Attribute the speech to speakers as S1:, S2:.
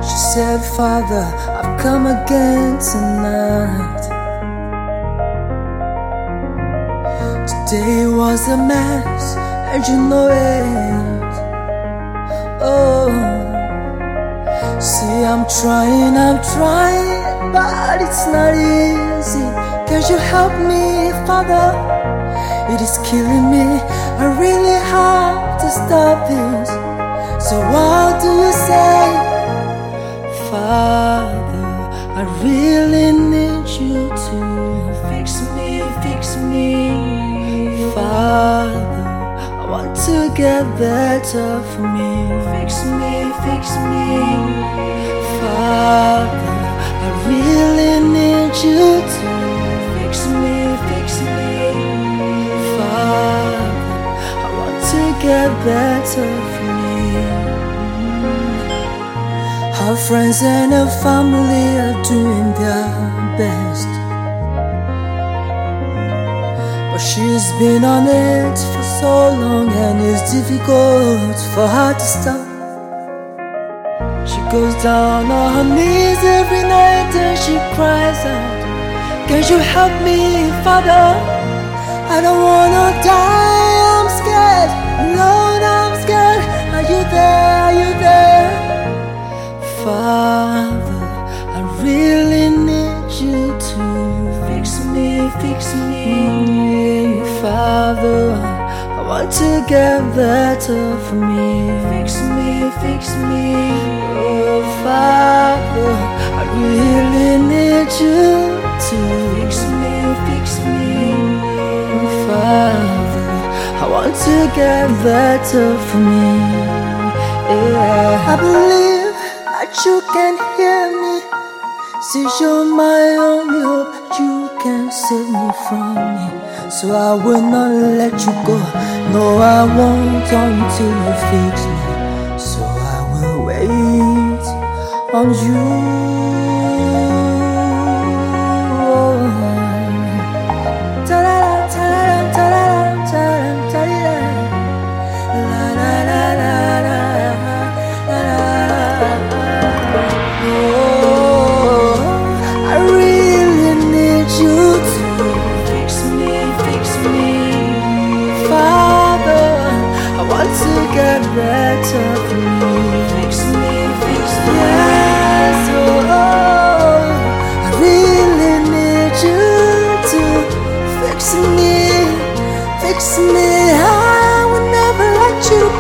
S1: She said, Father, I've come again tonight. Today was a mess, and you know it. Oh, see, I'm trying, but it's not easy. Can you help me, Father? It is killing me. I really have to stop this. So what do you say? Father, I really need you to fix me. Father, I want to get better for me. Fix me. Father, I really need you to fix me. Father, I want to get better for me. Her friends and her family are doing their best, but she's been on it for so long, and it's difficult for her to stop. She goes down on her knees every night and she cries out, can you help me, Father? I don't wanna die, I'm scared. Lord, I'm scared. Are you there? Father, I really need you to fix me. Father, I want to get better for me. Fix me. Oh, Father, I really need you to fix me. Father, I want to get better for me. Yeah. I believe that you can hear me. See, you're my only hope. You can save me from me. So I will not let you go. No, I won't until you fix me. So I will wait on you. To get better for me. Fix me. Yes, oh, I really need you to fix me. I will never let you